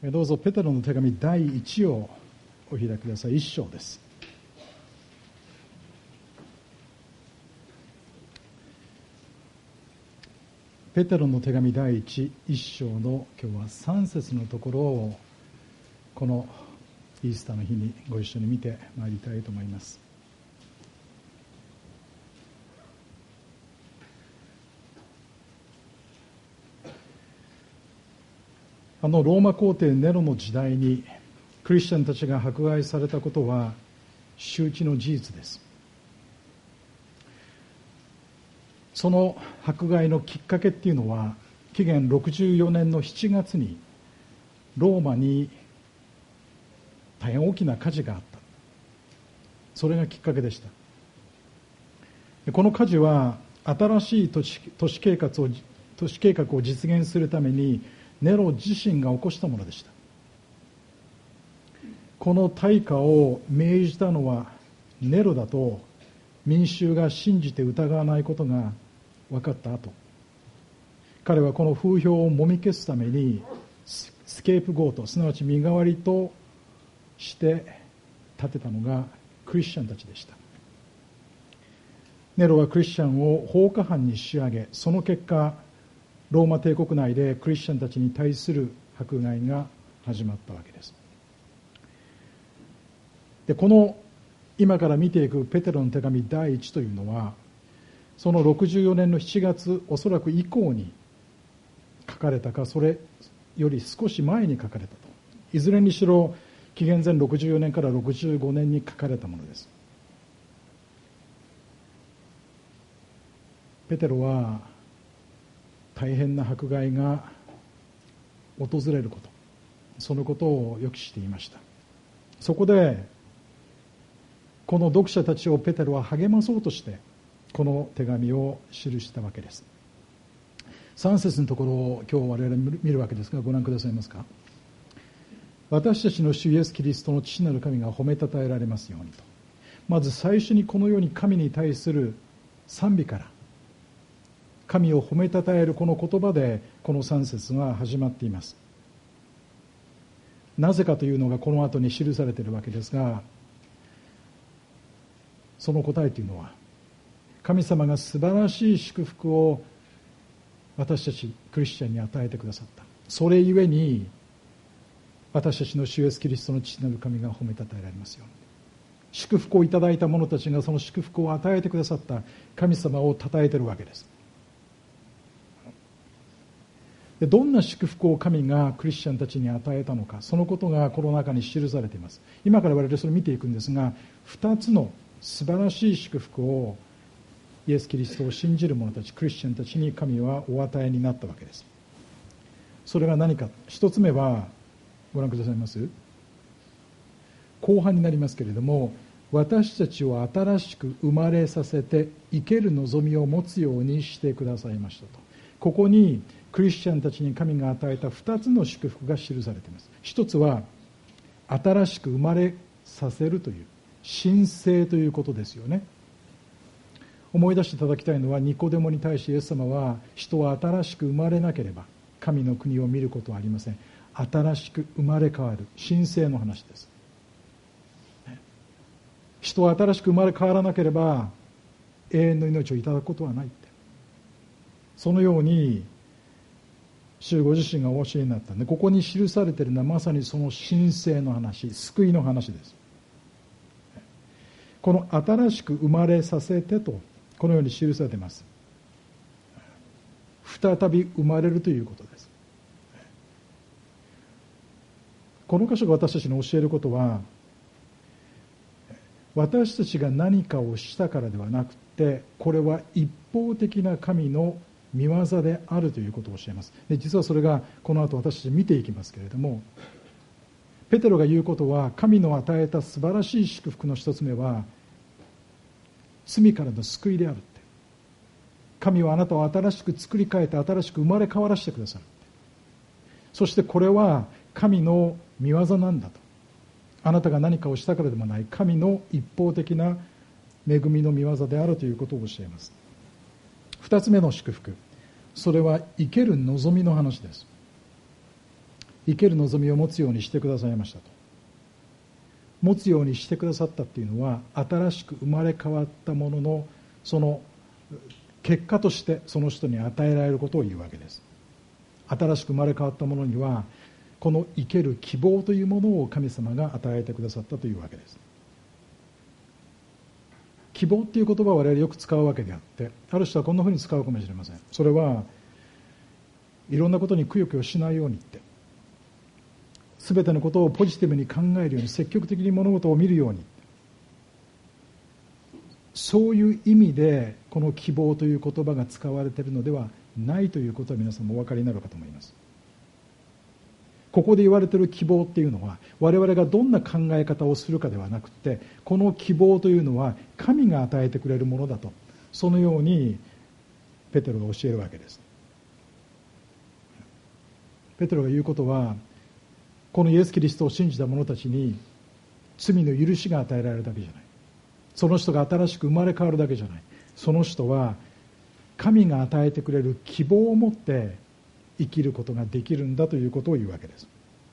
どうぞペテロの手紙第1をお開きください。1章です。ペテロの手紙第1章の今日は3節のところをこのイースターの日にご一緒に見てまいりたいと思います。ローマ皇帝ネロの時代にクリスチャンたちが迫害されたことは周知の事実です。その迫害のきっかけっていうのは紀元64年の7月にローマに大変大きな火事があった。それがきっかけでした。この火事は新しい都市計画を実現するためにネロ自身が起こしたものでした。この対価を命じたのはネロだと民衆が信じて疑わないことが分かった後、彼はこの風評をもみ消すためにスケープゴート、すなわち身代わりとして立てたのがクリスチャンたちでした。ネロはクリスチャンを放火犯に仕上げ、その結果ローマ帝国内でクリスチャンたちに対する迫害が始まったわけです。で、この今から見ていくペテロの手紙第1というのは、その64年の7月おそらく以降に書かれたか、それより少し前に書かれたと。いずれにしろ紀元前64年から65年に書かれたものです。ペテロは大変な迫害が訪れること、そのことを予期していました。そこでこの読者たちをペテロは励まそうとしてこの手紙を記したわけです。3節のところを今日我々見るわけですが、ご覧くださいますか。私たちの主イエスキリストの父なる神が褒めたたえられますようにと。まず最初にこのように神に対する賛美から神を褒めたたえるこの言葉でこの3節が始まっています。なぜかというのがこの後に記されているわけですが、その答えというのは神様が素晴らしい祝福を私たちクリスチャンに与えてくださった。それゆえに私たちの主イエスキリストの父なる神が褒めたたえられますように。祝福をいただいた者たちがその祝福を与えてくださった神様を称えているわけです。で、どんな祝福を神がクリスチャンたちに与えたのか、そのことがこの中に記されています。今から我々それを見ていくんですが、2つの素晴らしい祝福をイエス・キリストを信じる者たち、クリスチャンたちに神はお与えになったわけです。それが何か。一つ目はご覧くださいます。後半になりますけれども、私たちを新しく生まれさせて生ける望みを持つようにしてくださいましたと。ここにクリスチャンたちに神が与えた2つの祝福が記されています。一つは新しく生まれさせるという神聖ということですよね。思い出していただきたいのは、ニコデモに対してイエス様は、人は新しく生まれなければ神の国を見ることはありません。新しく生まれ変わる神聖の話です。人は新しく生まれ変わらなければ永遠の命をいただくことはないって、そのように主ご自身がお教えになったんで、ここに記されているのはまさにその神聖の話、救いの話です。この新しく生まれさせてとこのように記されています。再び生まれるということです。この箇所が私たちに教えることは、私たちが何かをしたからではなくて、これは一方的な神の御業であるということを教えます。で、実はそれがこの後私たち見ていきますけれども、ペテロが言うことは、神の与えた素晴らしい祝福の一つ目は罪からの救いであるって。神はあなたを新しく作り変えて新しく生まれ変わらせてくださる。そしてこれは神の御業なんだと。あなたが何かをしたからでもない、神の一方的な恵みの御業であるということを教えます。二つ目の祝福、それは生ける望みの話です。 生ける望みを持つようにしてくださいましたと。持つようにしてくださったっていうのは、新しく生まれ変わったもののその結果としてその人に与えられることを言うわけです。新しく生まれ変わったものにはこの生ける希望というものを神様が与えてくださったというわけです。希望っていう言葉を我々よく使うわけであって、ある人はこんなふうに使うかもしれません。それはいろんなことにくよくよしないようにって、全てのことをポジティブに考えるように、積極的に物事を見るように、そういう意味でこの希望という言葉が使われているのではないということは皆さんもお分かりになるかと思います。ここで言われている希望っていうのは、我々がどんな考え方をするかではなくて、この希望というのは神が与えてくれるものだと、そのようにペテロが教えるわけです。ペテロが言うことは、このイエス・キリストを信じた者たちに罪の許しが与えられるだけじゃない、その人が新しく生まれ変わるだけじゃない、その人は神が与えてくれる希望を持って生きることができるんだということを言うわけです。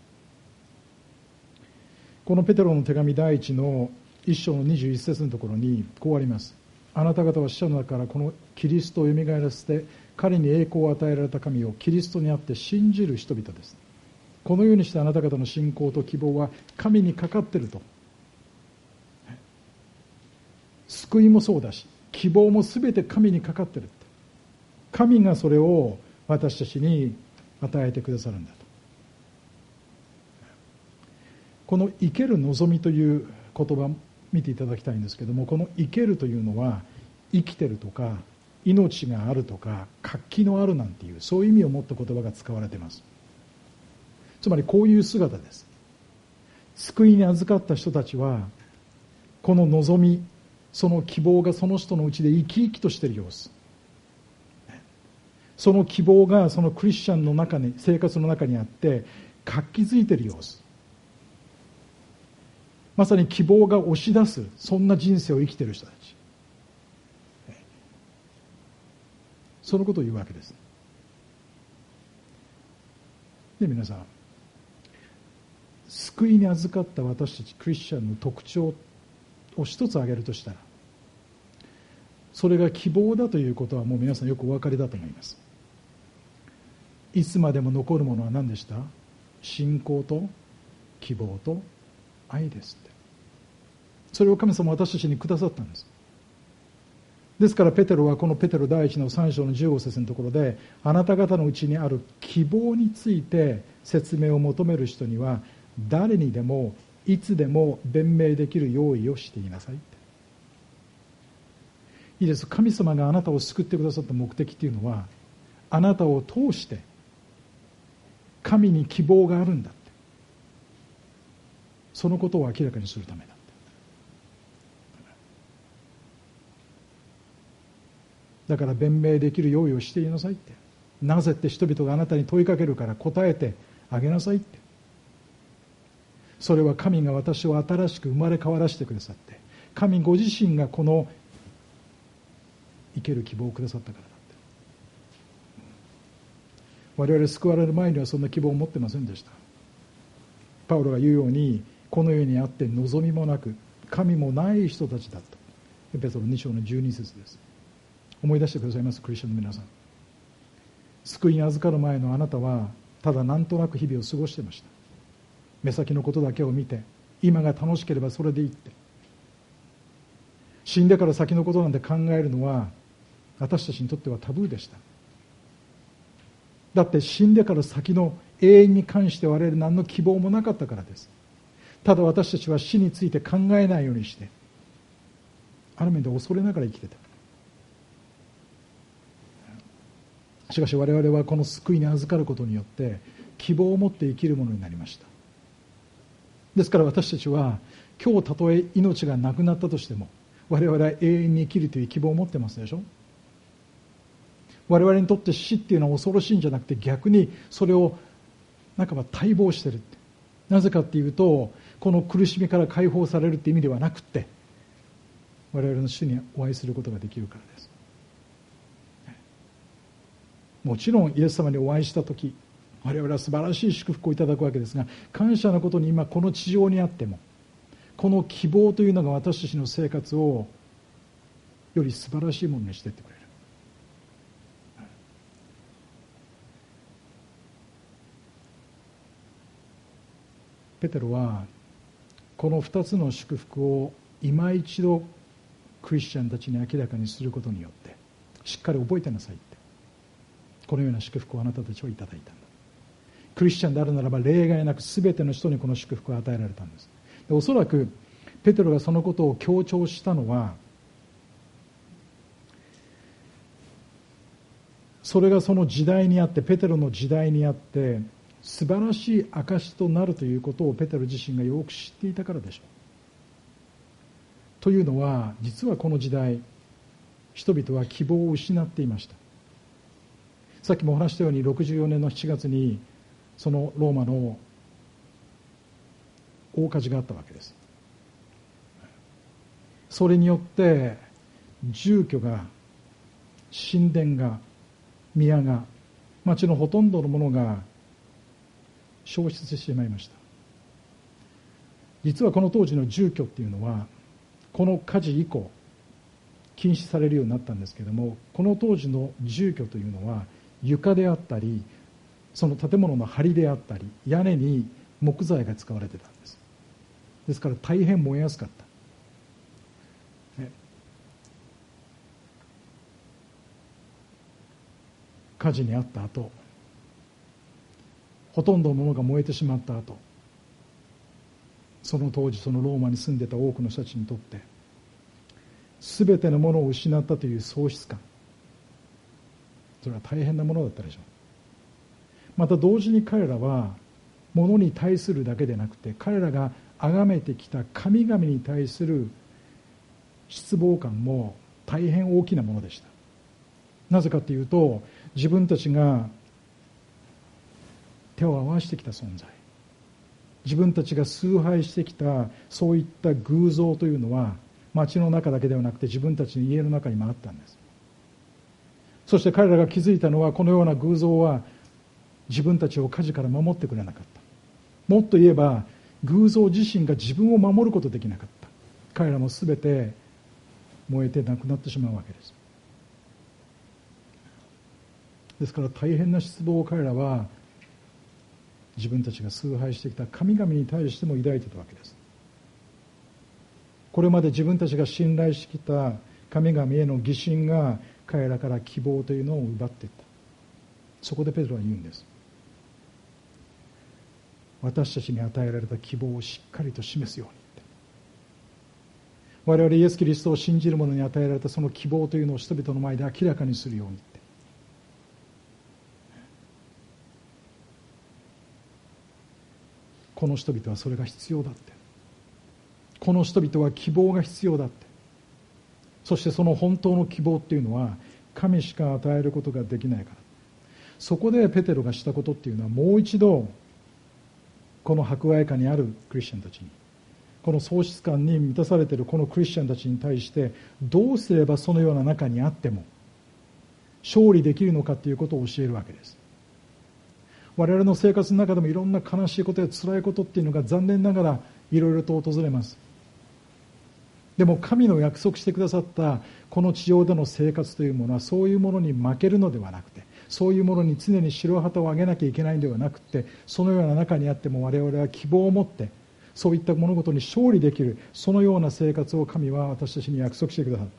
このペテロの手紙第1の1章の21節のところにこうあります。あなた方は死者の中からこのキリストをよみがえらせて、彼に栄光を与えられた神をキリストにあって信じる人々です。このようにしてあなた方の信仰と希望は神にかかっていると。救いもそうだし、希望もすべて神にかかっている。神がそれを私たちに与えてくださるんだと。この生ける望みという言葉見ていただきたいんですけども、この生けるというのは生きてるとか命があるとか活気のあるなんていう、そういう意味を持った言葉が使われています。つまりこういう姿です。救いに預かった人たちはこの望み、その希望がその人のうちで生き生きとしている様子、その希望がそのクリスチャンの中に、生活の中にあって活気づいている様子、まさに希望が押し出す、そんな人生を生きている人たち、そのことを言うわけです。で、皆さん、救いに預かった私たちクリスチャンの特徴を一つ挙げるとしたら、それが希望だということはもう皆さんよくお分かりだと思います。いつまでも残るものは何でした？信仰と希望と愛ですって。それを神様は私たちにくださったんです。ですからペテロはこのペテロ第一の3章の15節のところで、あなた方のうちにある希望について説明を求める人には誰にでもいつでも弁明できる用意をしていなさいって。いいです。神様があなたを救ってくださった目的っていうのは、あなたを通して神に希望があるんだって、そのことを明らかにするためだって。だから弁明できる用意をしていなさいって。なぜって人々があなたに問いかけるから答えてあげなさいって。それは神が私を新しく生まれ変わらせてくださって、神ご自身がこの生ける希望をくださったからだって。我々救われる前にはそんな希望を持ってませんでした。パウロが言うように、この世にあって望みもなく神もない人たちだと。エペソの2章の12節です。思い出してくださいます？クリスチャンの皆さん、救いに預かる前のあなたはただなんとなく日々を過ごしていました。目先のことだけを見て、今が楽しければそれでいいって。死んでから先のことなんて考えるのは私たちにとってはタブーでした。だって死んでから先の永遠に関して我々何の希望もなかったからです。ただ私たちは死について考えないようにして、ある面で恐れながら生きてた。しかし我々はこの救いに預かることによって希望を持って生きるものになりました。ですから私たちは今日たとえ命がなくなったとしても、我々は永遠に生きるという希望を持ってますでしょ。我々にとって死っていうのは恐ろしいんじゃなくて、逆にそれを半ば待望してるって。なぜかっていうと、この苦しみから解放されるって意味ではなくて、我々の主にお会いすることができるからです。もちろんイエス様にお会いしたとき、 我々は素晴らしい祝福をいただくわけですが、感謝のことに今この地上にあっても、この希望というのが私たちの生活をより素晴らしいものにしていってくれる。ペテロはこの2つの祝福を今一度クリスチャンたちに明らかにすることによってしっかり覚えてなさいって、このような祝福をあなたたちはいただいたんだ。クリスチャンであるならば例外なく全ての人にこの祝福を与えられたんです。でおそらくペテロがそのことを強調したのは、それがその時代にあって、ペテロの時代にあって素晴らしい証となるということをペテロ自身がよく知っていたからでしょう。というのは、実はこの時代人々は希望を失っていました。さっきもお話したように64年の7月にそのローマの大火事があったわけです。それによって住居が、神殿が、宮が、町のほとんどのものが消失してしまいました。実はこの当時の住居っていうのはこの火事以降禁止されるようになったんですけれども、この当時の住居というのは床であったり、その建物の梁であったり、屋根に木材が使われてたんです。ですから大変燃えやすかった、ね、火事にあった後、ほとんどのものが燃えてしまった後、その当時そのローマに住んでた多くの人たちにとって全てのものを失ったという喪失感、それは大変なものだったでしょう。また同時に彼らは物に対するだけでなくて、彼らが崇めてきた神々に対する失望感も大変大きなものでした。なぜかというと、自分たちが手を合わせてきた存在、自分たちが崇拝してきたそういった偶像というのは町の中だけではなくて自分たちの家の中にもあったんです。そして彼らが気づいたのは、このような偶像は自分たちを火事から守ってくれなかった。もっと言えば偶像自身が自分を守ることできなかった。彼らも全て燃えてなくなってしまうわけです。ですから大変な失望を彼らは自分たちが崇拝してきた神々に対しても抱いていたわけです。これまで自分たちが信頼してきた神々への疑心が彼らから希望というのを奪っていった。そこでペテロは言うんです。私たちに与えられた希望をしっかりと示すようにって。我々イエス・キリストを信じる者に与えられたその希望というのを人々の前で明らかにするようにって。この人々はそれが必要だって。この人々は希望が必要だって。そしてその本当の希望っていうのは神しか与えることができないから。そこでペテロがしたことっていうのは、もう一度この迫害下にあるクリスチャンたちに、この喪失感に満たされているこのクリスチャンたちに対して、どうすればそのような中にあっても勝利できるのかということを教えるわけです。我々の生活の中でもいろんな悲しいことや辛いことっていうのが残念ながらいろいろと訪れます。でも神の約束してくださったこの地上での生活というものは、そういうものに負けるのではなくて、そういうものに常に白旗を上げなきゃいけないのではなくて、そのような中にあっても我々は希望を持ってそういった物事に勝利できる、そのような生活を神は私たちに約束してくださった。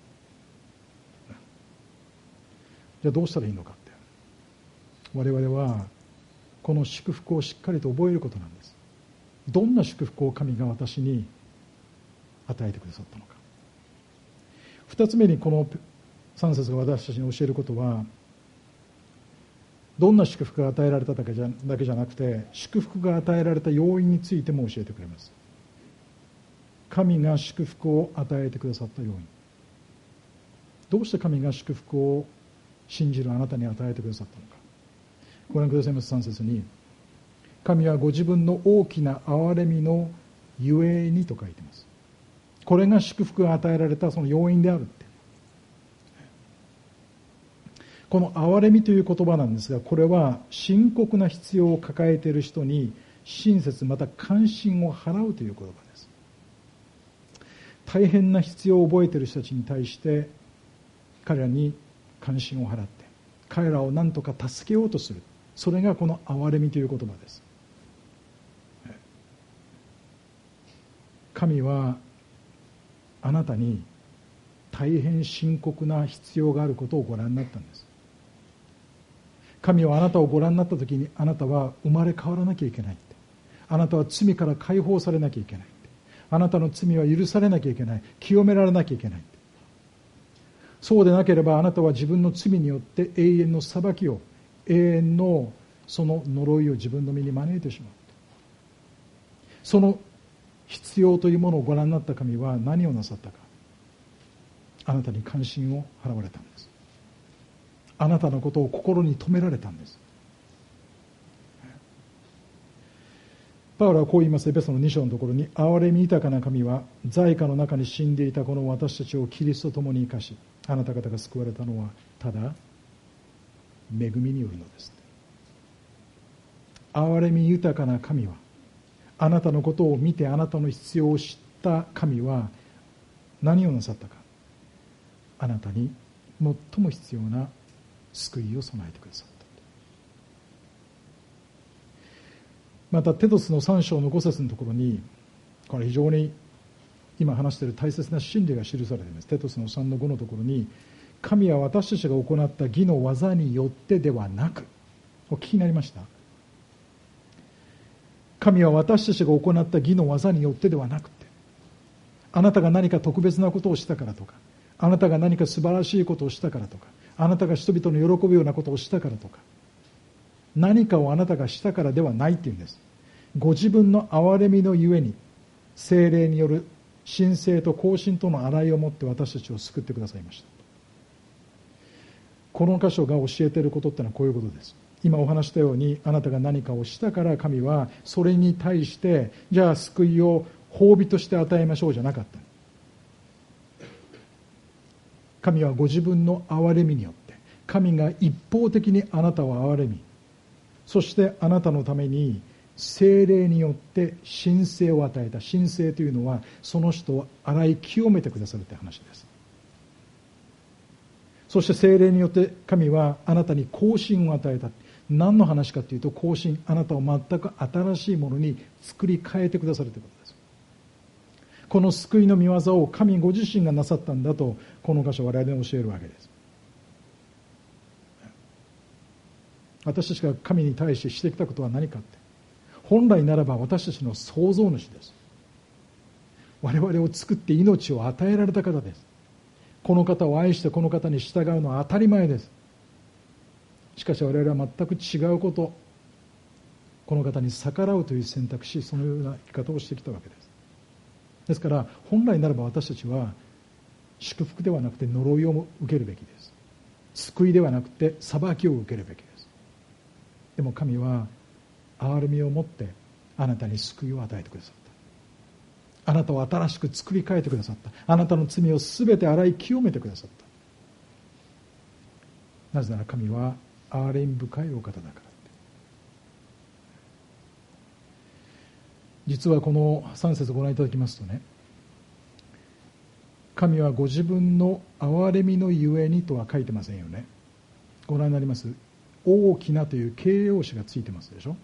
じゃあどうしたらいいのかって、我々はこの祝福をしっかりと覚えることなんです。どんな祝福を神が私に与えてくださったのか。二つ目にこの3節が私たちに教えることは、どんな祝福が与えられただけじゃなくて、祝福が与えられた要因についても教えてくれます。神が祝福を与えてくださった要因。どうして神が祝福を信じるあなたに与えてくださったのか。ご覧くださいます。3節に、神はご自分の大きな憐れみのゆえにと書いています。これが祝福が与えられたその要因であるって。 この憐れみという言葉なんですが、これは深刻な必要を抱えている人に親切また関心を払うという言葉です。大変な必要を覚えている人たちに対して彼らに関心を払って彼らを何とか助けようとする、それがこの憐れみという言葉です。神はあなたに大変深刻な必要があることをご覧になったんです。神はあなたをご覧になった時に、あなたは生まれ変わらなきゃいけないって、あなたは罪から解放されなきゃいけないって、あなたの罪は許されなきゃいけない、清められなきゃいけないって、そうでなければあなたは自分の罪によって永遠の裁きを、永遠のその呪いを自分の身に招いてしまう。その必要というものをご覧になった神は何をなさったか、あなたに関心を払われたんです。あなたのことを心に留められたんです。パウロはこう言います。エペソの2章のところに、憐れみ豊かな神は罪禍の中に死んでいたこの私たちをキリストと共に生かし、あなた方が救われたのはただ恵みによるのです。憐れみ豊かな神は、あなたのことを見てあなたの必要を知った神は何をなさったか、あなたに最も必要な救いを備えてくださった。またテトスの3章の5節のところに、これ非常に今話している大切な真理が記されています。テトスの3の5のところに、神は私たちが行った義の技によってではなく、お聞きになりました？神は私たちが行った義の技によってではなくて、あなたが何か特別なことをしたからとか、あなたが何か素晴らしいことをしたからとか、あなたが人々の喜ぶようなことをしたからとか、何かをあなたがしたからではないっていうんです。ご自分の憐れみのゆえに、聖霊による神聖と更新との洗いをもって私たちを救ってくださいました。この箇所が教えていることってのはこういうことです。今お話したように、あなたが何かをしたから神はそれに対してじゃあ救いを褒美として与えましょうじゃなかった。神はご自分の憐れみによって、神が一方的にあなたを憐れみ、そしてあなたのために聖霊によって神聖を与えた。神聖というのはその人を洗い清めてくださるという話です。そして聖霊によって神はあなたに更新を与えた。何の話かというと、更新、あなたを全く新しいものに作り変えてくださるということです。この救いの御業を神ご自身がなさったんだと、この箇所我々に教えるわけです。私たちが神に対してしてきたことは何かって、本来ならば私たちの創造主です。我々を作って命を与えられた方です。この方を愛してこの方に従うのは当たり前です。しかし我々は全く違うこと、この方に逆らうという選択肢、そのような生き方をしてきたわけです。ですから本来ならば私たちは祝福ではなくて呪いを受けるべきです。救いではなくて裁きを受けるべきです。でも神は憐れみを持ってあなたに救いを与えてくださった。あなたを新しく作り変えてくださった。あなたの罪をすべて洗い清めてくださった。なぜなら神は憐れみ深いお方だから。実はこの3節ご覧いただきますとね、神はご自分の憐れみのゆえにとは書いてませんよね。ご覧になります？大きなという形容詞がついてますでしょ。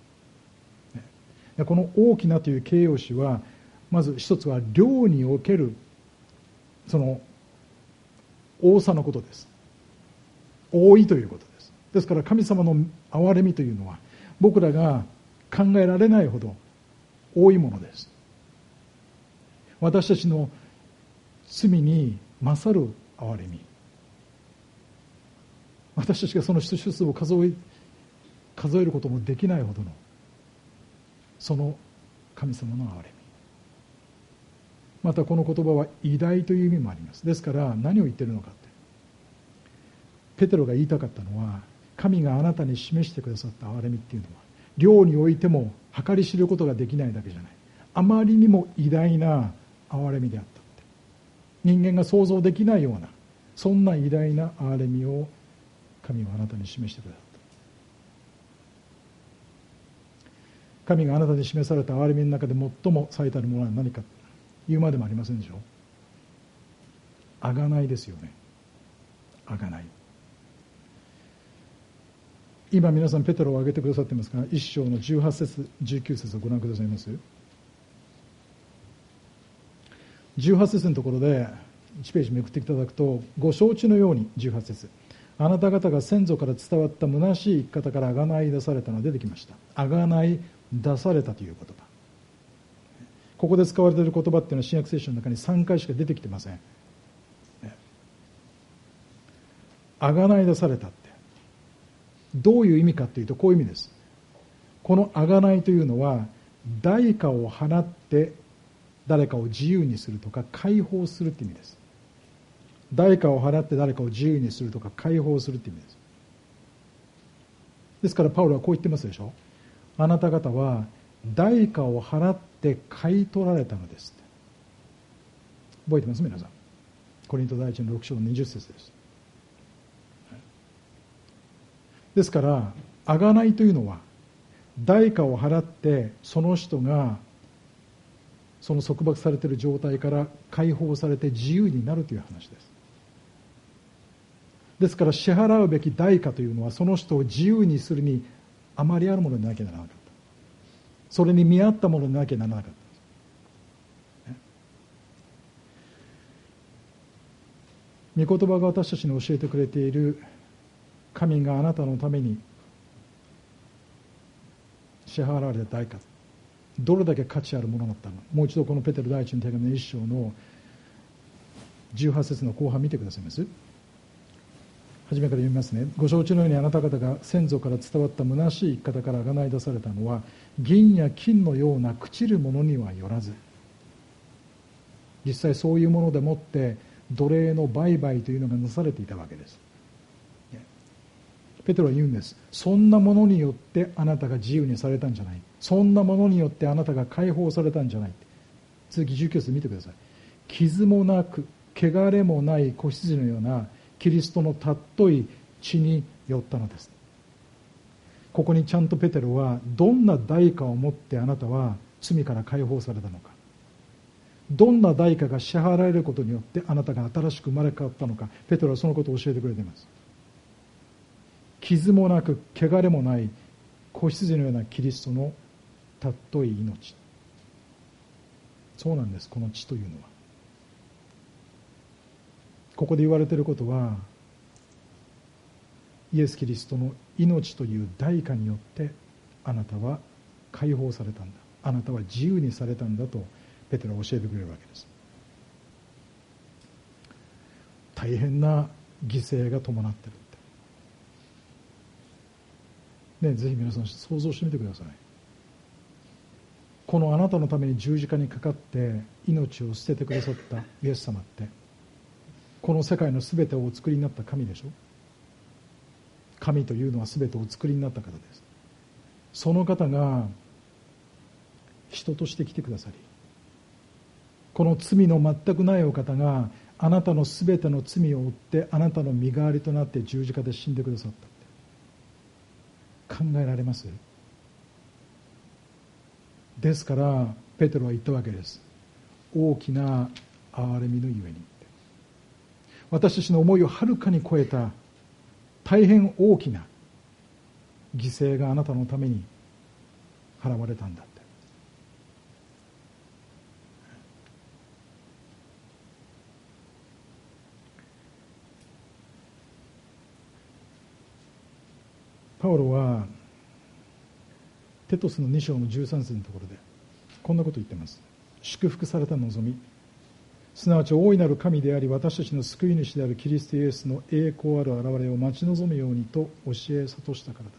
この大きなという形容詞は、まず一つは量におけるその多さのことです。多いということです。ですから神様の憐れみというのは僕らが考えられないほど多いものです。私たちの罪に勝る憐れみ、私たちがその一つを数えることもできないほどのその神様の憐れみ、またこの言葉は偉大という意味もあります。ですから何を言っているのかって、ペテロが言いたかったのは、神があなたに示してくださった憐れみっていうのは量においても計り知ることができないだけじゃない、あまりにも偉大な憐れみであったって、人間が想像できないようなそんな偉大な憐れみを神はあなたに示してくださった。神があなたに示された憐れみの中で最も最たるものは何か言うまでもありませんでしょう。贖いですよね。贖い。今皆さんペテロを挙げてくださってますが、1章の18節19節をご覧くださいます。18節のところで1ページめくっていただくと、ご承知のように18節、あなた方が先祖から伝わった虚しい生き方から贖い出されたのが出てきました。贖い出されたという言葉、ここで使われている言葉っていうのは新約聖書の中に3回しか出てきてません。贖い出されたってどういう意味かというと、こういう意味です。この贖いというのは、代価を払って誰かを自由にするとか解放するという意味です。代価を払って誰かを自由にするとか解放するという意味です。ですからパウロはこう言ってますでしょ。あなた方は代価を払って買い取られたのです。覚えてます皆さん。コリント第一の6章の20節です。ですから贖いというのは、代価を払ってその人がその束縛されている状態から解放されて自由になるという話です。ですから支払うべき代価というのは、その人を自由にするにあまりあるものでなきゃならなかった。それに見合ったものでなきゃならなかった。御言葉が私たちに教えてくれている、神があなたのために支払われた代価、どれだけ価値あるものだったのか。もう一度このペテロ第一の手紙の1章の18節の後半見てくださいます。初めから読みますね。ご承知のように、あなた方が先祖から伝わった虚しい生き方から贖い出されたのは、銀や金のような朽ちるものにはよらず、実際そういうものでもって奴隷の売買というのがなされていたわけです。ペテロは言うんです。そんなものによってあなたが自由にされたんじゃない。そんなものによってあなたが解放されたんじゃない。続き19節見てください。傷もなく汚れもない子羊のようなキリストの尊い血によったのです。ここにちゃんとペテロは、どんな代価をもってあなたは罪から解放されたのか、どんな代価が支払われることによってあなたが新しく生まれ変わったのか、ペテロはそのことを教えてくれています。傷もなく汚れもない子羊のようなキリストの尊い命。そうなんです。この血というのは、ここで言われていることは、イエス・キリストの命という代価によってあなたは解放されたんだ、あなたは自由にされたんだとペテロは教えてくれるわけです。大変な犠牲が伴っているって、ね、ぜひ皆さん想像してみてください。このあなたのために十字架にかかって命を捨ててくださったイエス様って、この世界の全てをお作りになった神でしょ。神というのは全てをお作りになった方です。その方が人として来てくださり、この罪の全くないお方があなたの全ての罪を負ってあなたの身代わりとなって十字架で死んでくださったって考えられます？ですからペテロは言ったわけです。大きな憐れみのゆえに、私たちの思いをはるかに超えた大変大きな犠牲があなたのために払われたんだって。パウロはテトスの2章の13節のところでこんなことを言っています。祝福された望み、すなわち大いなる神であり私たちの救い主であるキリストイエスの栄光ある現れを待ち望むようにと教え諭したからだって。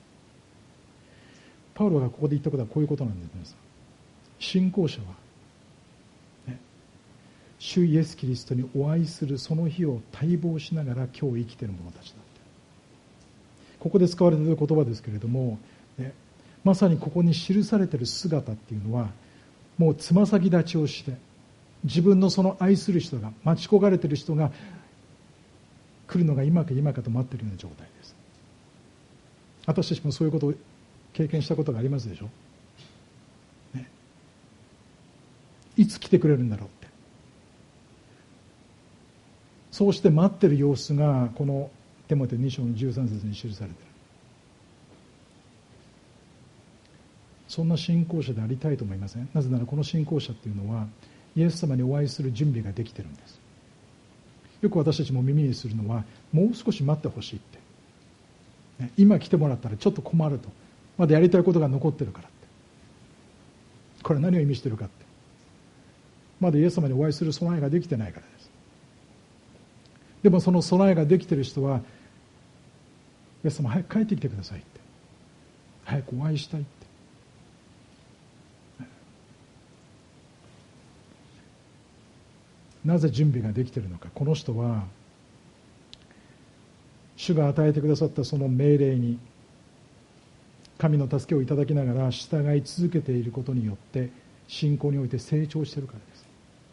パウロがここで言ったことはこういうことなんです。皆さん、信仰者は、ね、主イエスキリストにお会いするその日を待望しながら今日生きている者たちだって。ここで使われている言葉ですけれども、ね、まさにここに記されている姿っていうのは、もうつま先立ちをして自分のその愛する人が、待ち焦がれている人が来るのが今か今かと待っているような状態です。私たちもそういうことを経験したことがありますでしょ、ね、いつ来てくれるんだろうって、そうして待っている様子がこのテモテ2章の13節に記されている。そんな信仰者でありたいと思いません？なぜならこの信仰者っていうのはイエス様にお会いする準備ができているんです。よく私たちも耳にするのは、もう少し待ってほしいって、ね、今来てもらったらちょっと困ると、まだやりたいことが残ってるからって。これは何を意味しているかって、まだイエス様にお会いする備えができてないからです。でもその備えができている人は、イエス様早く帰ってきてくださいって、早くお会いしたいって。なぜ準備ができているのか。この人は主が与えてくださったその命令に神の助けをいただきながら従い続けていることによって信仰において成長しているからです。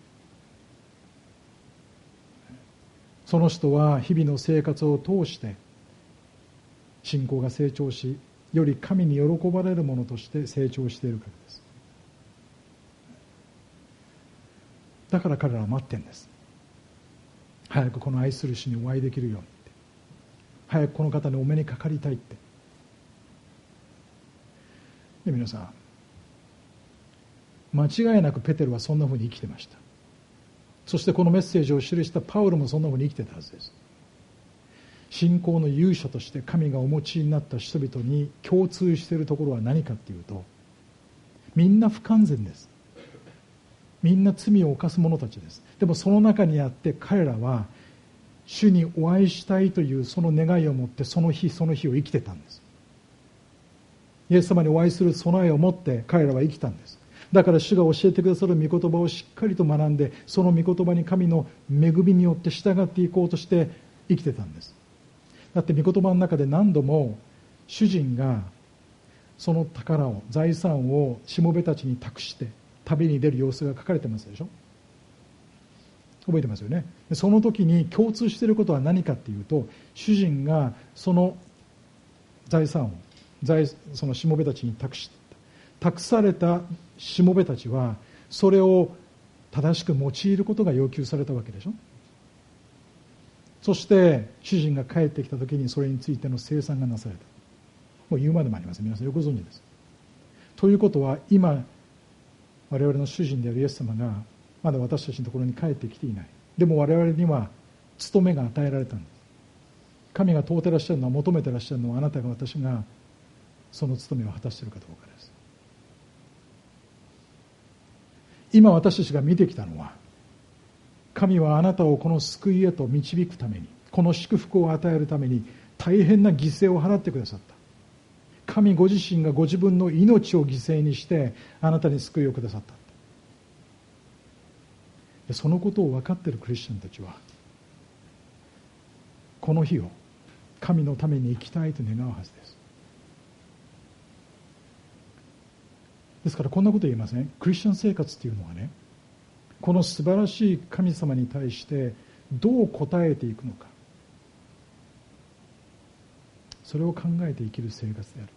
その人は日々の生活を通して信仰が成長し、より神に喜ばれるものとして成長しているからです。だから彼らは待ってるんです。早くこの愛する主にお会いできるようにって、早くこの方にお目にかかりたいって。で、皆さん、間違いなくペテロはそんなふうに生きてました。そしてこのメッセージを記したパウロもそんなふうに生きてたはずです。信仰の勇者として神がお持ちになった人々に共通しているところは何かっていうと、みんな不完全です。みんな罪を犯す者たちです。でもその中にあって彼らは主にお会いしたいというその願いを持ってその日その日を生きてたんです。イエス様にお会いする備えを持って彼らは生きたんです。だから主が教えてくださる御言葉をしっかりと学んで、その御言葉に神の恵みによって従っていこうとして生きてたんです。だって御言葉の中で何度も主人がその宝を財産をしもべたちに託して旅に出る様子が書かれてますでしょ。覚えてますよね。その時に共通していることは何かっていうと、主人がその財産をそのしもべたちに託されたしもべたちはそれを正しく用いることが要求されたわけでしょ。そして主人が帰ってきた時にそれについての清算がなされた。もう言うまでもありません。皆さんよくご存知です。ということは今我々の主人であるイエス様がまだ私たちのところに帰ってきていない。でも我々には務めが与えられたんです。神が問うてらっしゃるのは、求めてらっしゃるのは、あなたが私がその務めを果たしているかどうかです。今私たちが見てきたのは、神はあなたをこの救いへと導くために、この祝福を与えるために大変な犠牲を払ってくださった。神ご自身がご自分の命を犠牲にしてあなたに救いをくださった。そのことを分かっているクリスチャンたちは、この日を神のために生きたいと願うはずです。ですからこんなこと言えません？クリスチャン生活っていうのはね、この素晴らしい神様に対してどう応えていくのか、それを考えて生きる生活である。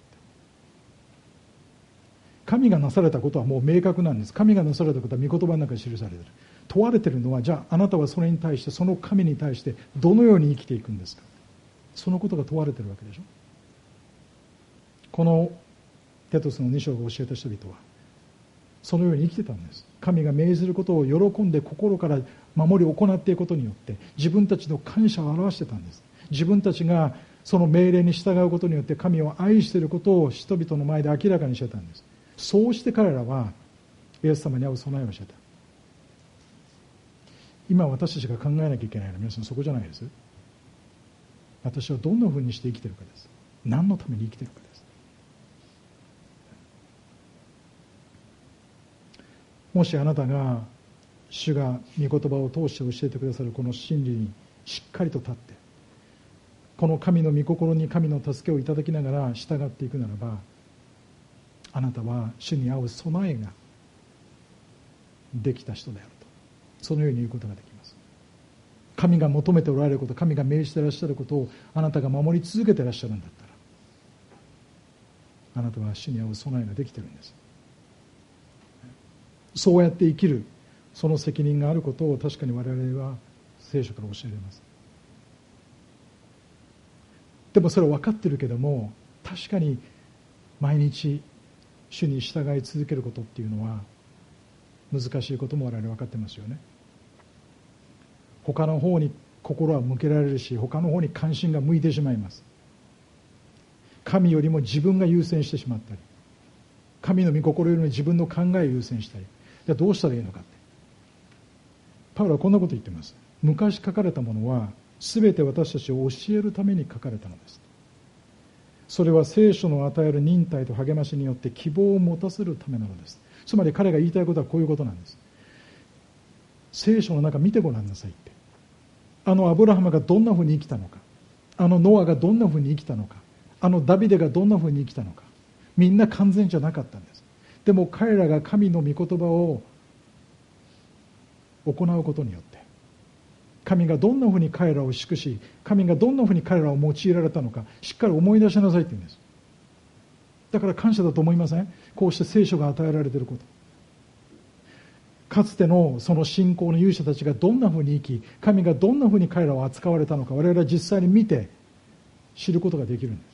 神がなされたことはもう明確なんです。神がなされたことは御言葉の中に記されている。問われているのは、じゃああなたはそれに対して、その神に対してどのように生きていくんですか。そのことが問われているわけでしょ。このテトスの2章が教えた人々はそのように生きてたんです。神が命ずることを喜んで心から守り行っていくことによって自分たちの感謝を表してたんです。自分たちがその命令に従うことによって神を愛していることを人々の前で明らかにしてたんです。そうして彼らはイエス様に会う備えをしてた。今私たちが考えなきゃいけないのは、皆さんそこじゃないです。私はどんなふうにして生きているかです。何のために生きているかです。もしあなたが主が御言葉を通して教えてくださるこの真理にしっかりと立って、この神の御心に神の助けをいただきながら従っていくならば、あなたは主に会う備えができた人であると、そのように言うことができます。 神が求めておられること、神が命じていらっしゃることをあなたが守り続けていらっしゃるんだったら、あなたは死に合う備えができているんです。そうやって生きる、その責任があることを確かに我々は聖書から教えられます。でもそれは分かっているけども、確かに毎日主に従い続けることっていうのは難しいことも我々分かってますよね。他の方に心は向けられるし、他の方に関心が向いてしまいます。神よりも自分が優先してしまったり、神の御心よりも自分の考えを優先したり、じゃあどうしたらいいのかって、パウロはこんなこと言ってます。昔書かれたものは全て私たちを教えるために書かれたのです。それは聖書の与える忍耐と励ましによって希望を持たせるためなのです。つまり彼が言いたいことはこういうことなんです。聖書の中見てごらんなさいって。アブラハムがどんなふうに生きたのか、ノアがどんなふうに生きたのか、ダビデがどんなふうに生きたのか、みんな完全じゃなかったんです。でも彼らが神の御言葉を行うことによって、神がどんなふうに彼らを祝し、神がどんなふうに彼らを用いられたのか、しっかり思い出しなさいって言うんです。だから感謝だと思いません？こうして聖書が与えられていること。かつてのその信仰の勇者たちがどんなふうに生き、神がどんなふうに彼らを扱われたのか、我々は実際に見て知ることができるんです。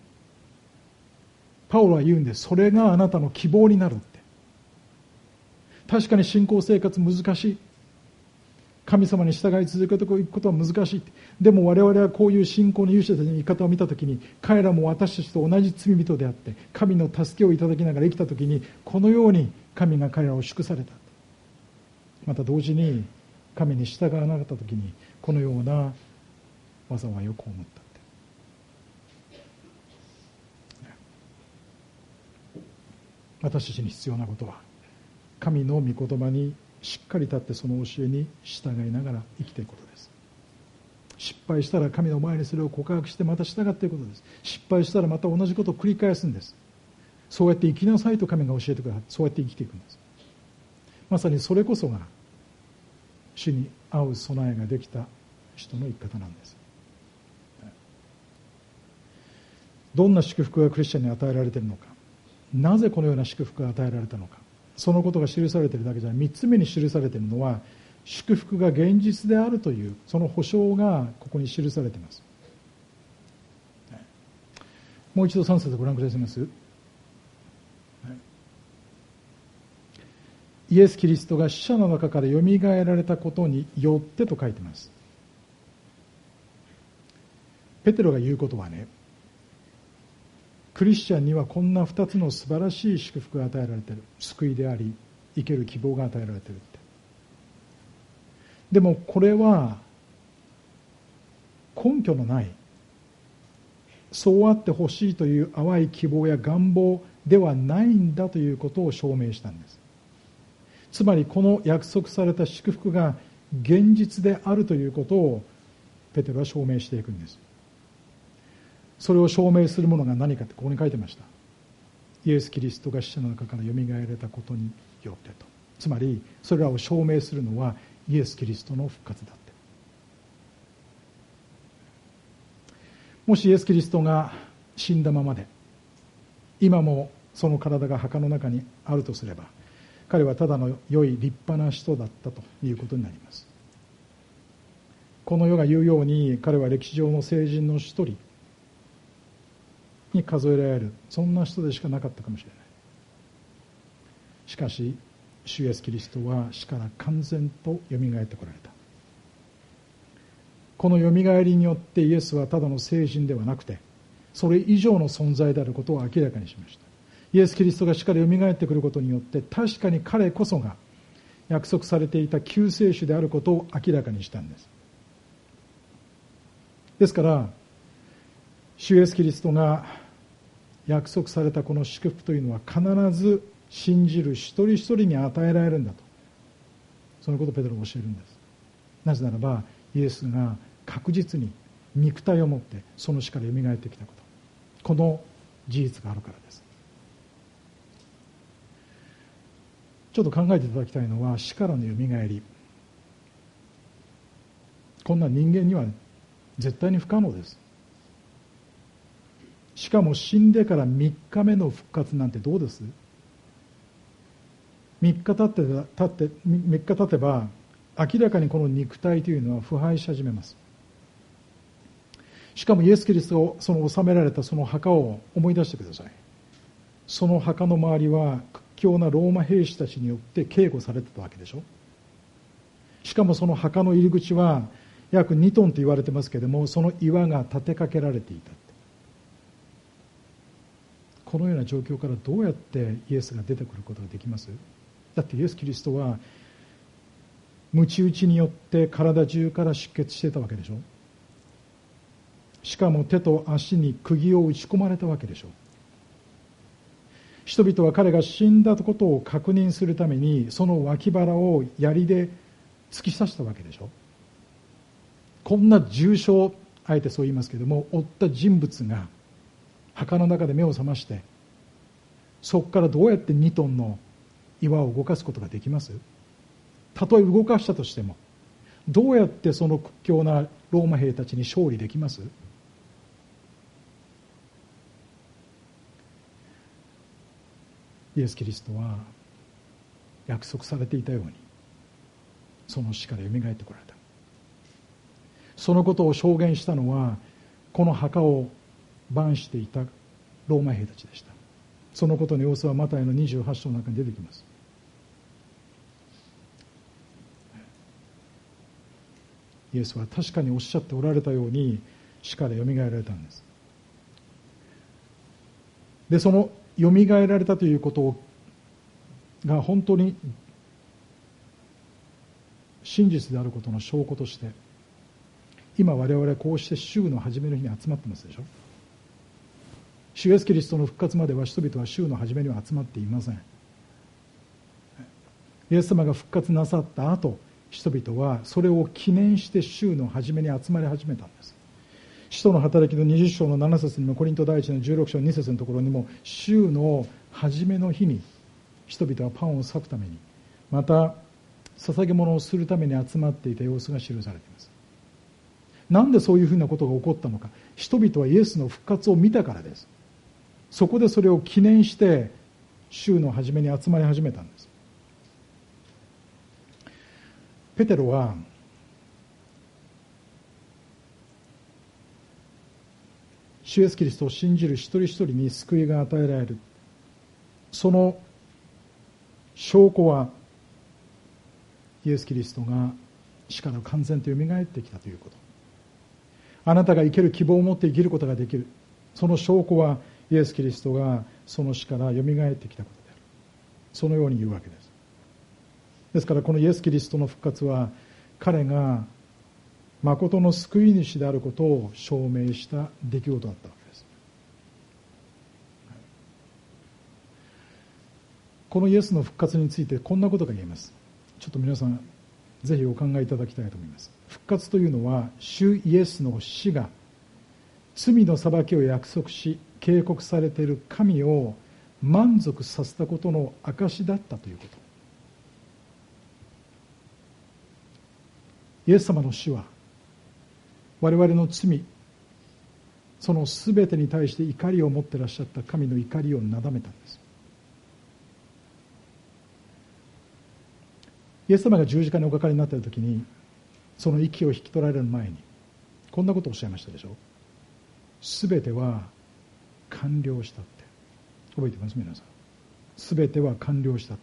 パウロは言うんです。それがあなたの希望になるって。確かに信仰生活難しい。神様に従い続けていくことは難しい。でも我々はこういう信仰の勇者たちの生き方を見たときに、彼らも私たちと同じ罪人であって、神の助けをいただきながら生きたときに、このように神が彼らを祝された。また同時に神に従わなかったときに、このような災いを被ったって。私たちに必要なことは、神の御言葉にしっかり立ってその教えに従いながら生きていくことです。失敗したら神の前にそれを告白してまた従っていくことです。失敗したらまた同じことを繰り返すんです。そうやって生きなさいと神が教えてください。そうやって生きていくんです。まさにそれこそが主に合う備えができた人の生き方なんです。どんな祝福がクリスチャンに与えられているのか、なぜこのような祝福が与えられたのか、そのことが記されているだけじゃない。3つ目に記されているのは、祝福が現実であるというその保証がここに記されています。もう一度3節ご覧くださいます。イエス・キリストが死者の中からよみがえられたことによってと書いています。ペテロが言うことはね、クリスチャンにはこんな2つの素晴らしい祝福が与えられている。救いであり、生ける希望が与えられているって。でもこれは根拠のない、そうあってほしいという淡い希望や願望ではないんだということを証明したんです。つまりこの約束された祝福が現実であるということをペテロは証明していくんです。それを証明するものが何かってここに書いてました。イエス・キリストが死者の中からよみがえれたことによってと。つまりそれらを証明するのはイエス・キリストの復活だって。もしイエス・キリストが死んだままで今もその体が墓の中にあるとすれば、彼はただの良い立派な人だったということになります。この世が言うように彼は歴史上の聖人の一人に数えられる、そんな人でしかなかったかもしれない。しかし主イエスキリストは死から完全とよみがえってこられた。このよみがえりによってイエスはただの聖人ではなくて、それ以上の存在であることを明らかにしました。イエス・キリストが死からよみがえってくることによって、確かに彼こそが約束されていた救世主であることを明らかにしたんです。ですから主イエス・キリストが約束されたこの祝福というのは必ず信じる一人一人に与えられるんだと、そのことをペテロが教えるんです。なぜならばイエスが確実に肉体を持ってその死からよみがえってきたこと、この事実があるからです。ちょっと考えていただきたいのは、死からのよみがえり、 こんな人間には絶対に不可能です。しかも死んでから3日目の復活なんてどうです？3日経てば明らかにこの肉体というのは腐敗し始めます。しかもイエス・キリストをその収められたその墓を思い出してください。その墓の周りは屈強なローマ兵士たちによって警護されてたわけでしょ。しかもその墓の入り口は約2トンと言われてますけれども、その岩が立てかけられていた。このような状況からどうやってイエスが出てくることができます？だってイエス・キリストは鞭打ちによって体中から出血していたわけでしょ。しかも手と足に釘を打ち込まれたわけでしょう。人々は彼が死んだことを確認するためにその脇腹を槍で突き刺したわけでしょう。こんな重傷、あえてそう言いますけれども、負った人物が墓の中で目を覚まして、そこからどうやって2トンの岩を動かすことができます？たとえ動かしたとしても、どうやってその屈強なローマ兵たちに勝利できます？イエス・キリストは約束されていたようにその死からよみがえってこられた。そのことを証言したのはこの墓を番していたローマ兵たちでした。そのことの様子はマタイの28章の中に出てきます。イエスは確かにおっしゃっておられたように死からよみがえられたんです。でそのよみがえられたということが本当に真実であることの証拠として、今我々はこうして週の初めの日に集まってますでしょ。主イエスキリストの復活までは人々は週の初めには集まっていません。イエス様が復活なさった後、人々はそれを記念して週の初めに集まり始めたんです。使徒の働きの20章の7節にもコリント第1の16章2節のところにも、週の初めの日に人々はパンを裂くために、また捧げ物をするために集まっていた様子が記されています。なんでそういうふうなことが起こったのか。人々はイエスの復活を見たからです。そこでそれを記念して週の初めに集まり始めたんです。ペテロは主イエスキリストを信じる一人一人に救いが与えられる、その証拠はイエス・キリストが死から完全とよみがえってきたということ。あなたが生きる希望を持って生きることができる、その証拠はイエス・キリストがその死からよみがえってきたことである。そのように言うわけです。ですからこのイエス・キリストの復活は彼が誠の救い主であることを証明した出来事だったわけです。このイエスの復活についてこんなことが言えます。ちょっと皆さんぜひお考えいただきたいと思います。復活というのは主イエスの死が罪の裁きを約束し警告されている神を満足させたことの証だったということ。イエス様の死は我々の罪、その全てに対して怒りを持っていらっしゃった神の怒りをなだめたんです。イエス様が十字架におかかりになっている時に、その息を引き取られる前にこんなことをおっしゃいましたでしょ。全ては完了したって。覚えてます皆さん。全ては完了した。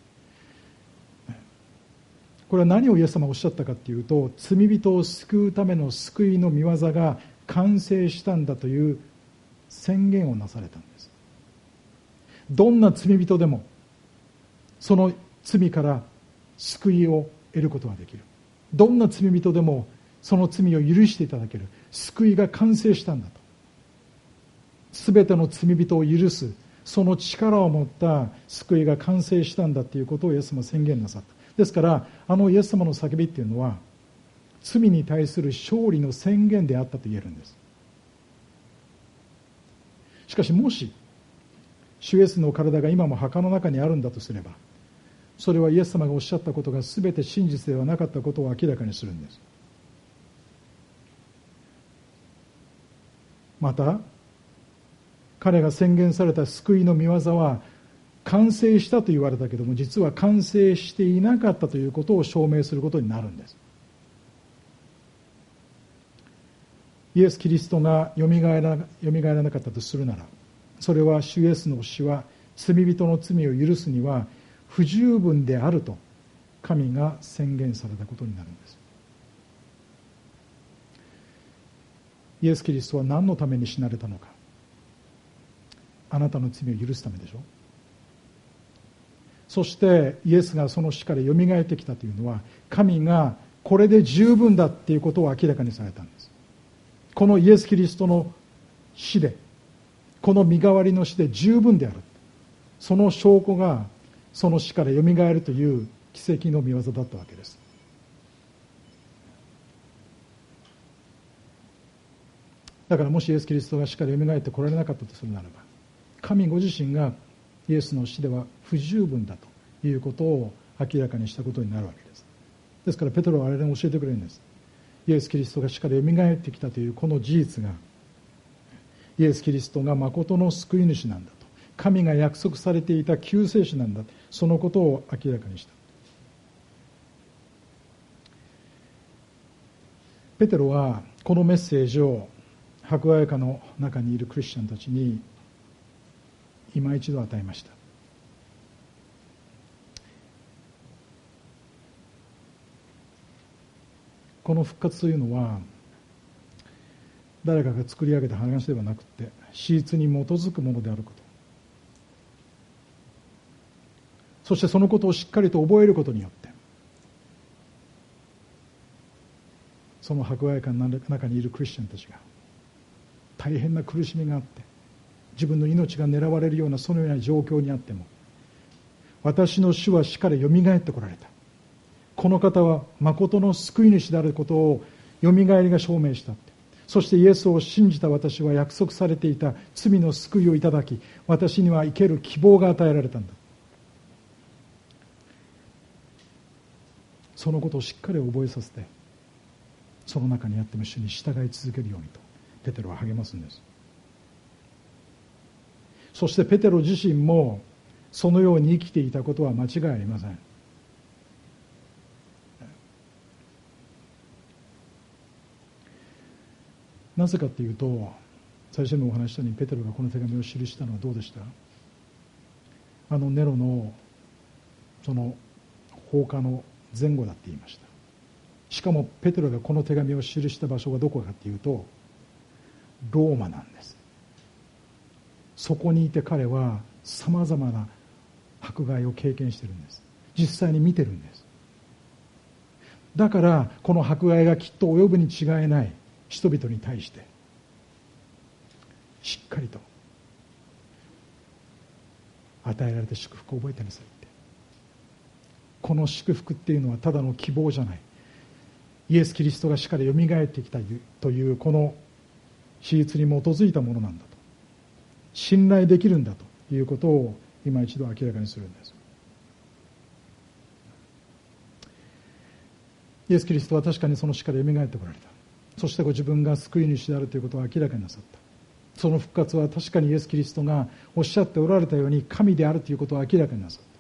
これは何をイエス様がおっしゃったかというと、罪人を救うための救いの御業が完成したんだという宣言をなされたんです。どんな罪人でもその罪から救いを得ることができる。どんな罪人でもその罪を許していただける救いが完成したんだと。すべての罪人を許すその力を持った救いが完成したんだということをイエス様は宣言なさった。ですからイエス様の叫びっていうのは罪に対する勝利の宣言であったと言えるんです。しかしもし主イエスの体が今も墓の中にあるんだとすれば、それはイエス様がおっしゃったことが全て真実ではなかったことを明らかにするんです。 また彼が宣言された救いの御業は完成したと言われたけども、実は完成していなかったということを証明することになるんです。イエス・キリストがよみがえらなかったとするなら、それは主イエスの死は罪人の罪を許すには不十分であると神が宣言されたことになるんです。イエス・キリストは何のために死なれたのか。あなたの罪を許すためでしょ。そしてイエスがその死からよみがえってきたというのは、神がこれで十分だっていうことを明らかにされたんです。このイエス・キリストの死で、この身代わりの死で十分である、その証拠がその死からよみがえるという奇跡の御業だったわけです。だからもしイエス・キリストが死からよみがえってこられなかったとするならば、神ご自身がイエスの死では不十分だということを明らかにしたことになるわけです。ですからペテロはあれで教えてくれるんです。イエス・キリストが死からよみがえってきたというこの事実が、イエス・キリストが誠の救い主なんだと、神が約束されていた救世主なんだ、そのことを明らかにした。ペテロはこのメッセージを迫害下の中にいるクリスチャンたちに今一度与えました。この復活というのは誰かが作り上げた話ではなくて、史実に基づくものであること、そしてそのことをしっかりと覚えることによって、その迫害下の中にいるクリスチャンたちが大変な苦しみがあって、自分の命が狙われるようなそのような状況にあっても、私の主は死からよみがえってこられた、この方は誠の救い主であることをよみがえりが証明した。そしてイエスを信じた私は約束されていた罪の救いをいただき、私には生ける希望が与えられたんだ。そのことをしっかり覚えさせて、その中にあっても主に従い続けるようにとペテロは励ますんです。そしてペテロ自身もそのように生きていたことは間違いありません。なぜかというと、最初にお話したようにペテロがこの手紙を記したのはどうでした？ネロのその放火の前後だって言いました。しかもペテロがこの手紙を記した場所はどこかというとローマなんです。そこにいて彼はさまざまな迫害を経験しているんです。実際に見てるんです。だからこの迫害がきっと及ぶに違いない人々に対してしっかりと与えられた祝福を覚えてなさいって。この祝福っていうのはただの希望じゃない、イエス・キリストが死からよみがえってきたというこの史実に基づいたものなんだと、信頼できるんだということを今一度明らかにするんです。イエス・キリストは確かにその死からよみがえってこられた。そしてご自分が救い主であるということを明らかになさった。その復活は確かにイエス・キリストがおっしゃっておられたように神であるということを明らかになさった。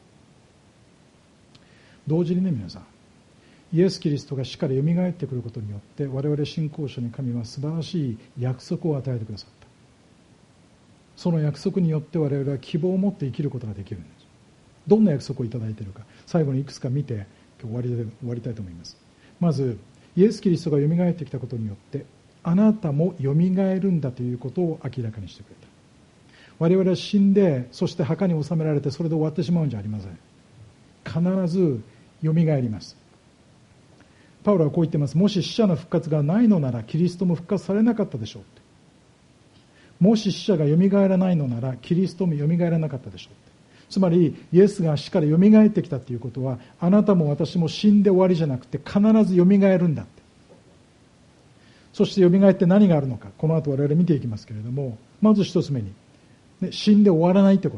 同時にね、皆さん、イエス・キリストが死からよみがえってくることによって我々信仰者に神は素晴らしい約束を与えてくださった。その約束によって我々は希望を持って生きることができるんです。どんな約束をいただいているか、最後にいくつか見て今日終わりたいと思います。まずイエス・キリストがよみがえってきたことによってあなたもよみがえるんだということを明らかにしてくれた。我々は死んでそして墓に納められてそれで終わってしまうんじゃありません。必ずよみがえります。パウロはこう言っています。もし死者の復活がないのならキリストも復活されなかったでしょう。もし死者がよみがえらないのならキリストもよみがえらなかったでしょう。つまりイエスが死からよみがえってきたということは、あなたも私も死んで終わりじゃなくて必ずよみがえるんだって。そしてよみがえって何があるのか、この後我々見ていきますけれども、まず一つ目に、死んで終わらないということ、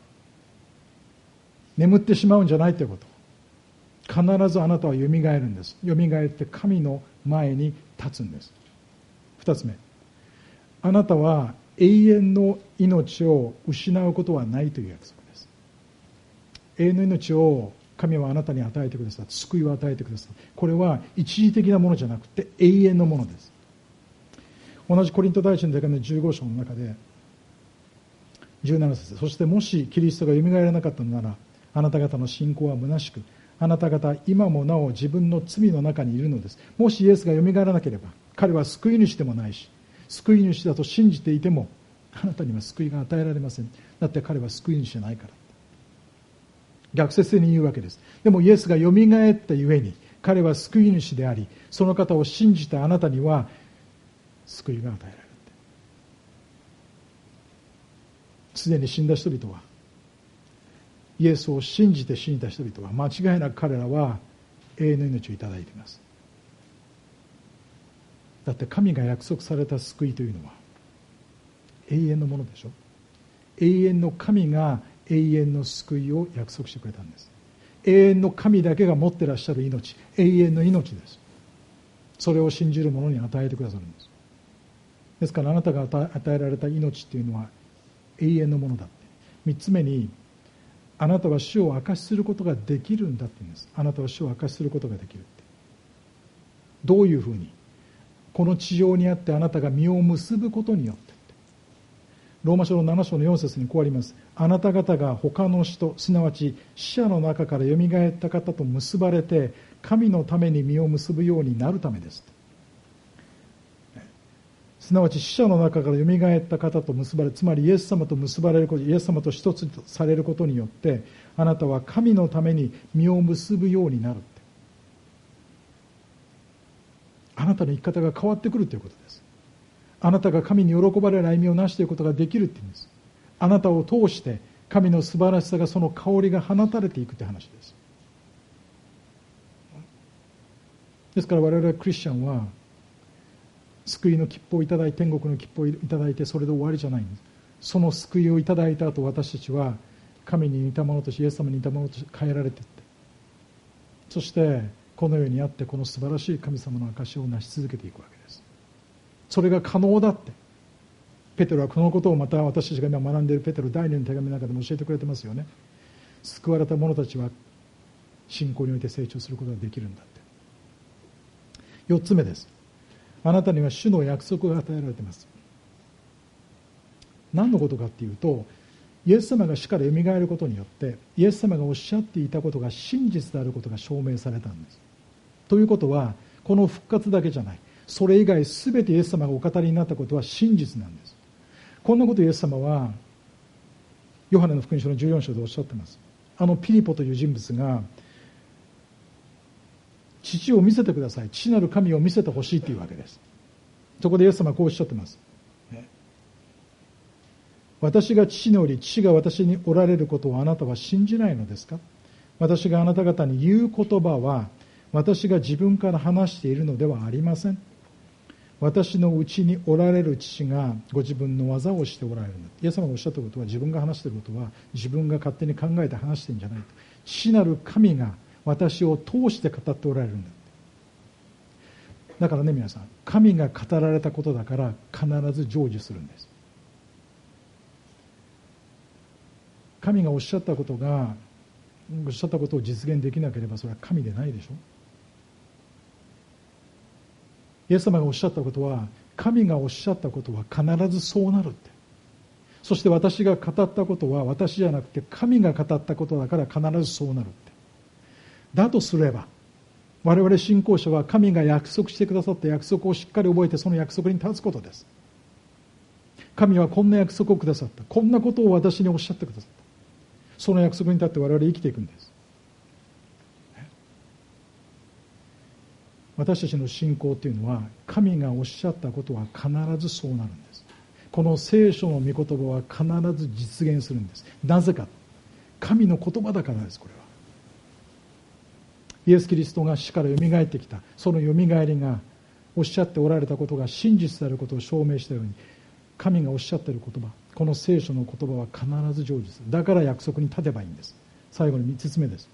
眠ってしまうんじゃないということ、必ずあなたはよみがえるんです。よみがえって神の前に立つんです。二つ目、 あなたは永遠の命を失うことはないという約束です。永遠の命を神はあなたに与えてくださった。救いを与えてくださった。これは一時的なものじゃなくて永遠のものです。同じコリント第一の手紙の15章の中で17節、そしてもしキリストがよみがえらなかったのなら、あなた方の信仰は虚しく、あなた方今もなお自分の罪の中にいるのです。もしイエスがよみがえらなければ、彼は救い主でもないし、救い主だと信じていてもあなたには救いが与えられません。だって彼は救い主じゃないから。逆説に言うわけです。でもイエスがよみがえったゆえに彼は救い主であり、その方を信じたあなたには救いが与えられる。すでに死んだ人々は、イエスを信じて死んだ人々は、間違いなく彼らは永遠の命をいただいています。だって神が約束された救いというのは永遠のものでしょ。永遠の神が永遠の救いを約束してくれたんです。永遠の神だけが持ってらっしゃる命、永遠の命です。それを信じる者に与えてくださるんです。ですからあなたが与えられた命っていうのは永遠のものだって。三つ目に、あなたは主を証しすることができるんだって言うんです。あなたは主を証しすることができるって。どういうふうに？この地上にあってあなたが実を結ぶことによって。ローマ書の7章の4節にこうあります。あなた方が他の人、すなわち死者の中からよみがえった方と結ばれて、神のために実を結ぶようになるためです。すなわち死者の中からよみがえった方と結ばれ、つまりイエス様と結ばれること、イエス様と一つとされることによって、あなたは神のために実を結ぶようになるって。あなたの生き方が変わってくるということです。あなたが神に喜ばれる歩みをなしていくことができるって言うんです。あなたを通して神の素晴らしさが、その香りが放たれていくという話です。ですから我々クリスチャンは救いの切符をいただいて、天国の切符をいただいて、それで終わりじゃないんです。その救いをいただいた後、私たちは神に似たものとし、イエス様に似たものとして変えられていって、そしてこの世にあってこの素晴らしい神様の証を成し続けていくわけです。それが可能だって、ペテロはこのことをまた私たちが今学んでいるペテロ第2の手紙の中でも教えてくれてますよね。救われた者たちは信仰において成長することができるんだって。4つ目です。あなたには主の約束が与えられています。何のことかっていうと、イエス様が死からよみがえることによって、イエス様がおっしゃっていたことが真実であることが証明されたんです。ということは、この復活だけじゃない、それ以外全てイエス様がお語りになったことは真実なんです。こんなことをイエス様はヨハネの福音書の14章でおっしゃっています。ピリポという人物が、父を見せてください、父なる神を見せてほしいというわけです。そこでイエス様はこうおっしゃっています。私が父におり、父が私におられることをあなたは信じないのですか？私があなた方に言う言葉は、私が自分から話しているのではありません。私のうちにおられる父がご自分の技をしておられるんだ。イエス様がおっしゃったことは、自分が話していることは自分が勝手に考えて話しているんじゃない。父なる神が私を通して語っておられるんだ。だからね、皆さん、神が語られたことだから必ず成就するんです。神がおっしゃったことを実現できなければ、それは神でないでしょ。イエス様がおっしゃったことは、神がおっしゃったことは必ずそうなるって。そして私が語ったことは私じゃなくて神が語ったことだから必ずそうなるって。だとすれば、我々信仰者は神が約束してくださった約束をしっかり覚えて、その約束に立つことです。神はこんな約束をくださった、こんなことを私におっしゃってくださった、その約束に立って我々生きていくんです。私たちの信仰というのは、神がおっしゃったことは必ずそうなるんです。この聖書の御言葉は必ず実現するんです。なぜか、神の言葉だからです。これはイエス・キリストが死からよみがえってきた、そのよみがえりがおっしゃっておられたことが真実であることを証明したように、神がおっしゃっている言葉、この聖書の言葉は必ず成就する。だから約束に立てばいいんです。最後に5つ目です。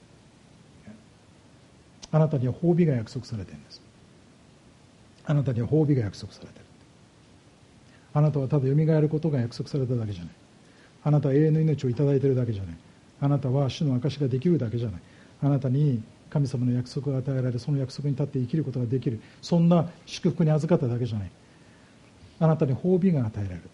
あなたには褒美が約束されているんです。あなたには褒美が約束されている。 あなたはただよみがえることが約束されただけじゃない。あなたは永遠の命をいただいているだけじゃない。あなたは主の証しができるだけじゃない。あなたに神様の約束が与えられ、その約束に立って生きることができる、そんな祝福に預かっただけじゃない。あなたに褒美が与えられるって。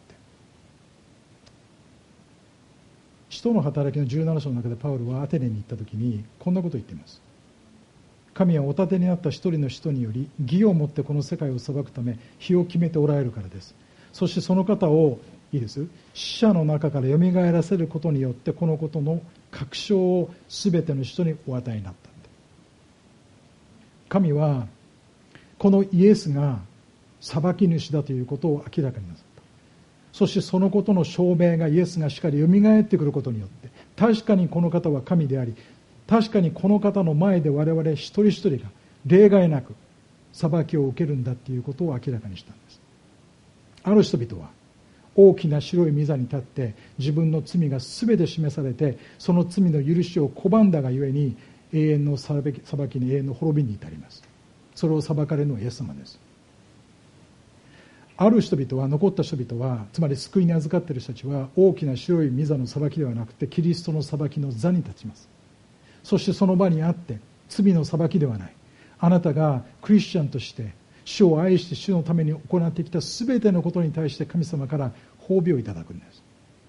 使徒の働きの17章の中でパウロはアテネに行った時にこんなことを言っています。神はお立てになった一人の人により義をもってこの世界を裁くため日を決めておられるからです。そしてその方を、いいです、死者の中からよみがえらせることによってこのことの確証を全ての人にお与えになった。神はこのイエスが裁き主だということを明らかになさった。そしてそのことの証明がイエスがしっかりよみがえってくることによって確かにこの方は神であり、確かにこの方の前で我々一人一人が例外なく裁きを受けるんだということを明らかにしたんです。ある人々は大きな白い御座に立って自分の罪が全て示されて、その罪の許しを拒んだがゆえに永遠の裁きに永遠の滅びに至ります。それを裁かれるのはイエス様です。ある人々は、残った人々は、つまり救いに預かっている人たちは大きな白い御座の裁きではなくてキリストの裁きの座に立ちます。そしてその場にあって罪の裁きではない、あなたがクリスチャンとして主を愛して主のために行ってきた全てのことに対して神様から褒美をいただくんです。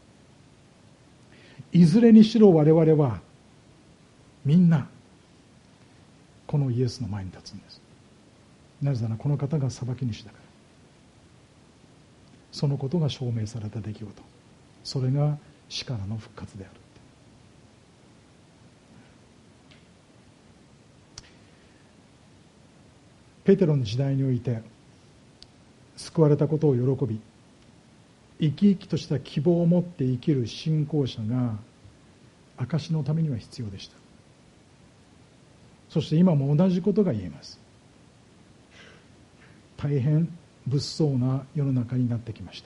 いずれにしろ我々はみんなこのイエスの前に立つんです。なぜならこの方が裁き主だから。そのことが証明された出来事、それが死からの復活である。ペテロの時代において救われたことを喜び生き生きとした希望を持って生きる信仰者が証のためには必要でした。そして今も同じことが言えます。大変物騒な世の中になってきました。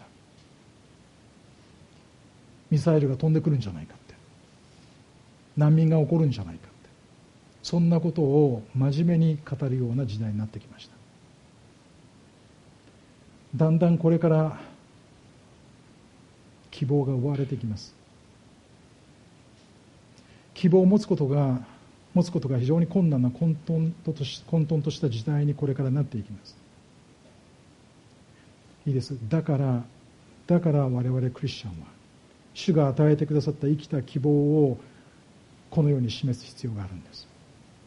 ミサイルが飛んでくるんじゃないかって、難民が起こるんじゃないかって、そんなことを真面目に語るような時代になってきました。だんだんこれから希望が奪われてきます。希望を持つことが非常に困難な混沌とした時代にこれからなっていきます。いいです。だから我々クリスチャンは主が与えてくださった生きた希望をこのように示す必要があるんです。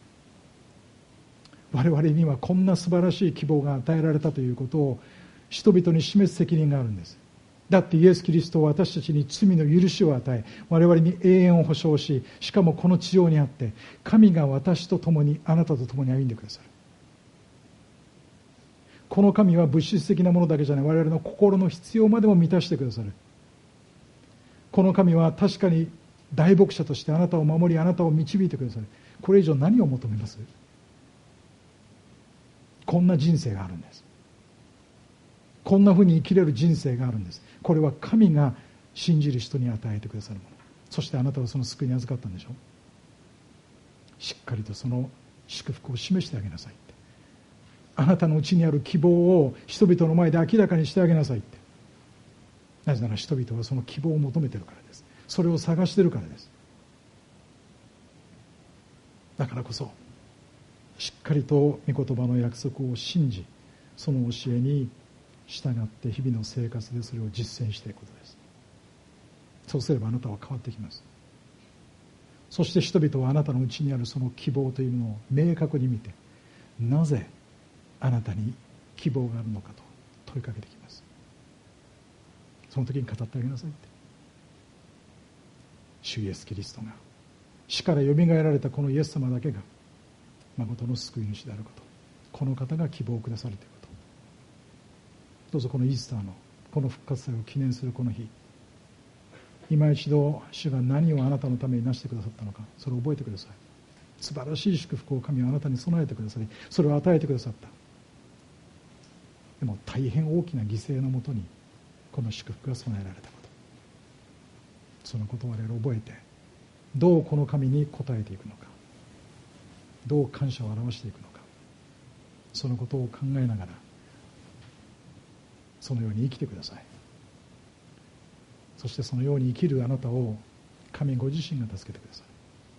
我々にはこんな素晴らしい希望が与えられたということを人々に示す責任があるんです。だってイエス・キリストは私たちに罪の許しを与え、我々に永遠を保証し、しかもこの地上にあって神が私と共にあなたと共に歩んでくださる。この神は物質的なものだけじゃない、我々の心の必要までも満たしてくださる。この神は確かに大牧者としてあなたを守り、あなたを導いてくださる。これ以上何を求めます？こんな人生があるんです。こんなふうに生きれる人生があるんです。これは神が信じる人に与えてくださるもの。そしてあなたはその救いに預かったんでしょう。しっかりとその祝福を示してあげなさいって。あなたのうちにある希望を人々の前で明らかにしてあげなさいって。なぜなら人々はその希望を求めているからです。それを探しているからです。だからこそしっかりと御言葉の約束を信じ、その教えに従って日々の生活でそれを実践していくことです。そうすればあなたは変わってきます。そして人々はあなたのうちにあるその希望というのを明確に見て、なぜあなたに希望があるのかと問いかけてきます。その時に語ってあげなさいって。主イエスキリストが死からよみがえられたこのイエス様だけが誠の救い主であること、この方が希望をくださるということ、どうぞこのイースターのこの復活祭を記念するこの日、今一度主が何をあなたのためになしてくださったのか、それを覚えてください。素晴らしい祝福を神はあなたに備えてくださり、それを与えてくださった。でも大変大きな犠牲のもとにこの祝福が備えられたこと、そのことを我々覚えて、どうこの神に応えていくのか、どう感謝を表していくのか、そのことを考えながらそのように生きてください。 そしてそのように生きるあなたを神ご自身が助けてください。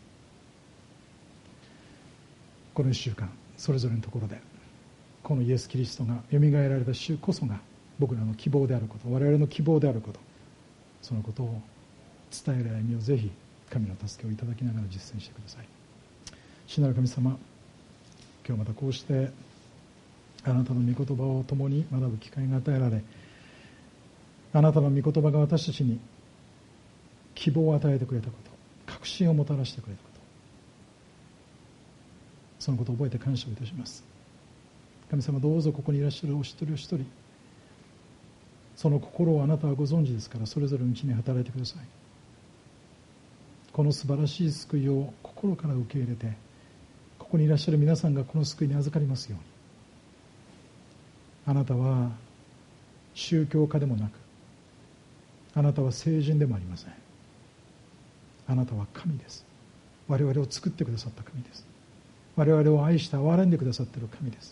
この1週間それぞれのところでこのイエス・キリストがよみがえられた主こそが僕らの希望であること、我々の希望であること、そのことを伝える歩みをぜひ神の助けをいただきながら実践してください。主なる神様、今日またこうしてあなたの御言葉を共に学ぶ機会が与えられ、あなたの御言葉が私たちに希望を与えてくれたこと、確信をもたらしてくれたこと、そのことを覚えて感謝をいたします。神様、どうぞここにいらっしゃるお一人お一人、その心をあなたはご存知ですから、それぞれのうちに働いてください。この素晴らしい救いを心から受け入れて、ここにいらっしゃる皆さんがこの救いに預かりますように。あなたは宗教家でもなく、あなたは聖人でもありません。あなたは神です。我々を作ってくださった神です。我々を愛して憐れんでくださっている神です。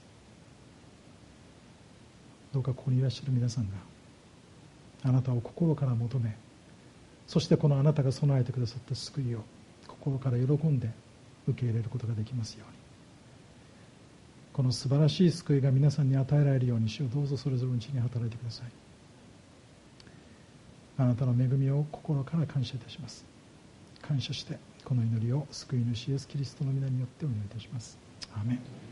どうかここにいらっしゃる皆さんがあなたを心から求め、そしてこのあなたが備えてくださった救いを心から喜んで受け入れることができますように。この素晴らしい救いが皆さんに与えられるように、主をどうぞそれぞれのうちに働いてください。あなたの恵みを心から感謝いたします。感謝してこの祈りを救い主イエス・キリストの皆によってお願いいたします。アーメン。